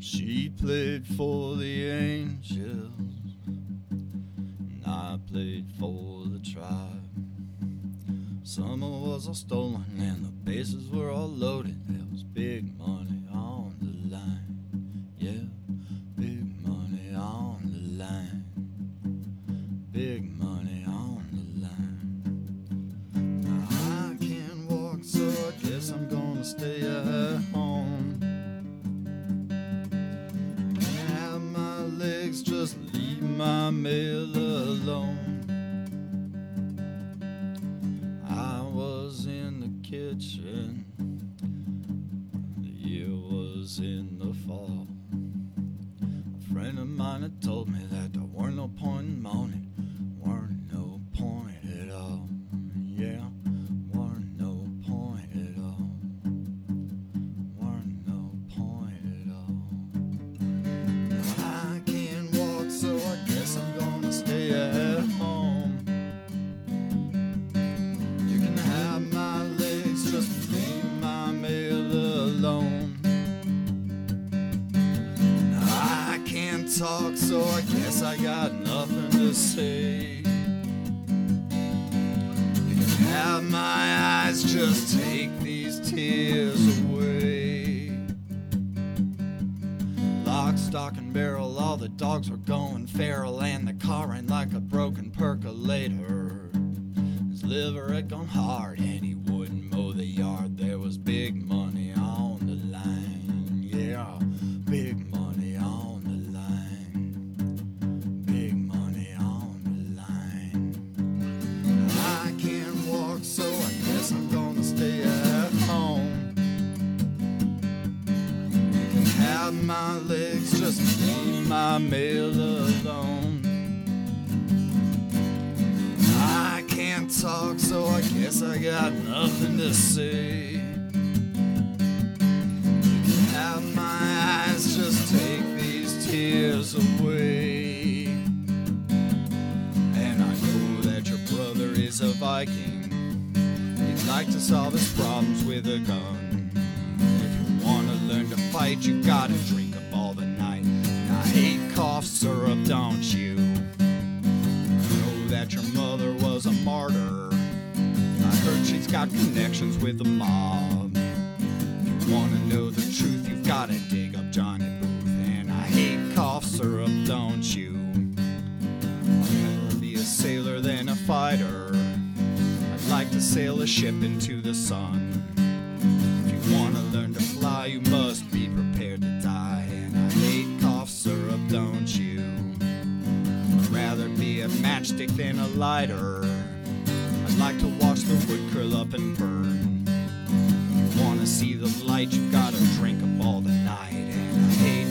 She played for the Angels, and I played for the Tribe. Summer was all stolen and the bases were all loaded. There was big money on the line, yeah, big money on the line, big money on the line. Now I can't walk, so I guess I'm gonna stay at home. Can't have my legs, just leave my mail alone. I was in the kitchen, the year was in the fall. A friend of mine had told me that there weren't no point in moaning, weren't no point at all. Yeah, weren't no point at all, weren't no point at all. I can't walk, so I guess I'm gonna stay at home. Just leave my mail alone. I can't talk, so I guess I got nothing to say. You can have my eyes, just take these tears away. Lock, stock, and barrel, all the dogs were going feral, and the car ran like a broken percolator. His liver had gone hard, and he wouldn't mow the yard. There was big money on the line, yeah, big money on the line, big money on the line. I can't walk, so I guess I'm gonna stay at home. You can have my legs, just leave my mail alone. I can't talk, so I guess I got nothing to say. You can have my eyes, just take these tears away. And I know that your brother is a Viking. He'd like to solve his problems with a gun. If you wanna learn to fight, you gotta drink up all the night. And I hate cough syrup, don't you? That your mother was a martyr. I heard she's got connections with the mob. If you wanna know the truth, you've gotta dig up Johnny Booth. And I hate cough syrup, don't you? I'd rather be a sailor than a fighter. I'd like to sail a ship into the sun. If you wanna learn to fly, you must be prepared to die. And I hate cough syrup, don't you? Rather be a matchstick than a lighter. I'd like to watch the wood curl up and burn. If you wanna see the light, you've gotta drink up all the night. And I hate